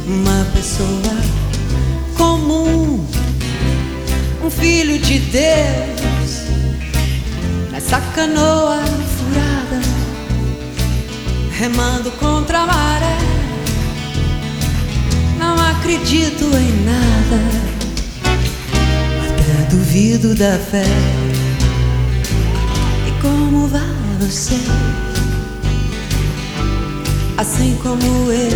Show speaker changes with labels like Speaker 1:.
Speaker 1: uma pessoa comum, um filho de Deus, nessa canoa furada, remando contra a maré. Não acredito em nada, até duvido da fé. E como vai você? Assim como eu,